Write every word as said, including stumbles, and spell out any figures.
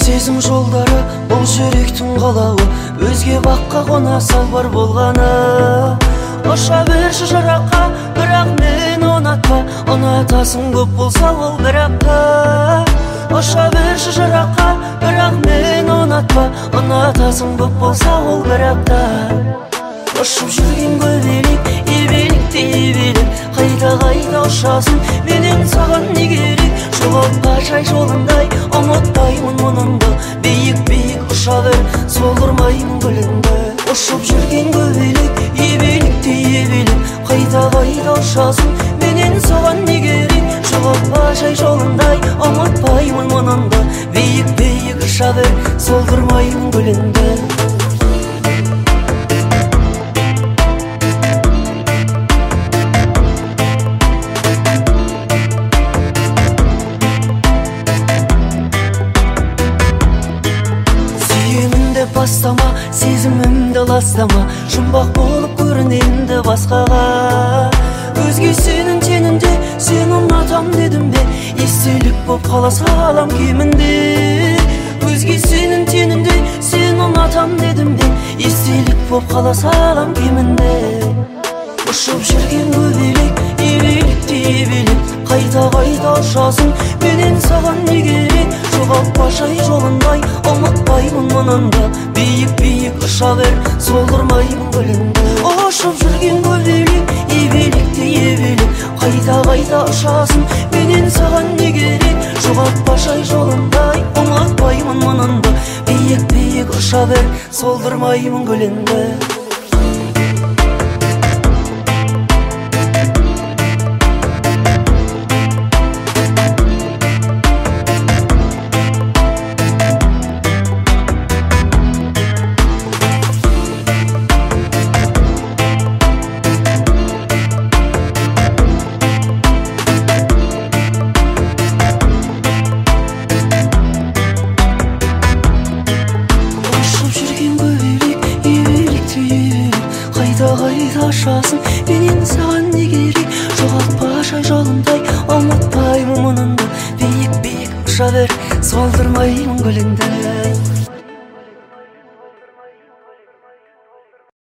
сезім жолдары бұл жүректің қалауы, өзге баққа қона сал бар болғаны. Ұша берші жыраққа, бірақ мен ұнатпа, ұнатасың көп болса ол біраққа. Ұша берші жыраққа, бірақ мен ұнатпа, ұнатасың көп болса ол бірақта. Ұшып жүрген көбелек, ебелікте ебелік, қайта-қайта ұшасың, менен саған не керек? Жоғалтпа жай жолындай, ұмытпаймын мұныңды, биік-биік ұша бер, солдырмаймын гүліңді. Ұшып жүрген көбелек, ебелікте ебелік, қайта-қайта ұшасың, менен саған не керек? Жоғалтпа жай жолындай, ұмытпаймын мұныңды, биік-биік ұша бер, солдырмаймын гүліңді. Бастама, сезімімді ластама, жұмбақ болып көрінемді басқаға. Өзге сенің тенінде, сен ұнатам дедім бе, естелік боп қала салам кемінде. Өзге сенің тенінде, сен ұнатам дедім бе, естелік боп қала салам кемінде. Ұшып жүрген көбелек, ебелікте ебелік, қайта-қайта ұшасың, менен саған не керек? Жоғалтпа жай жолындай, ұмытпаймын мұныңды, биік-биік ұша бер, солдырмаймын гүліңді. Ұшып жүрген көбелек, ебелікте ебелік, қайта-қайта ұшасың, менен саған не керек? Жоғалтпа жай жолындай, ұмытпаймын мұныңды, биік-биік ұша бер, солдырмаймын гүліңді. Қайта-қайта ұшасың, менен саған не керек? Жоғалтпа жай жолындай, ұмытпаймын мұныңды, биік-биік ұша бер, солдырмаймын гүліңді.